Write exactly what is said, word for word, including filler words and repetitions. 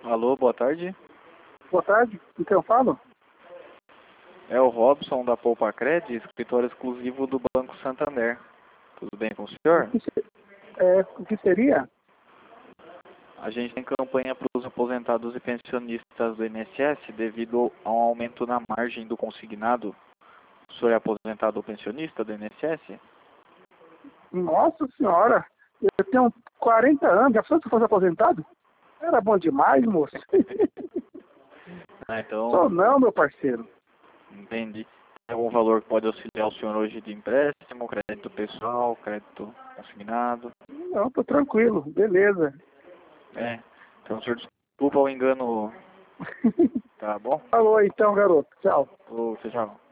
Alô, boa tarde. Boa tarde, com quem eu falo? É o Robson da Poupa Cred, escritório exclusivo do Banco Santander. Tudo bem com o O senhor? que, se- é, o que seria? A gente tem campanha para os aposentados e pensionistas do I N S S devido a um aumento na margem do consignado. O senhor é aposentado ou pensionista do I N S S? Nossa senhora, eu tenho quarenta anos, já pensou se eu fosse aposentado? Era bom demais, moço. Ah, então, Sou não, meu parceiro. entendi. Tem algum valor que pode auxiliar o senhor hoje de empréstimo, crédito pessoal, crédito consignado? Não, tô tranquilo, beleza. É. Então, o senhor desculpa o engano, tá bom? Falou então, garoto. Tchau. Ou seja,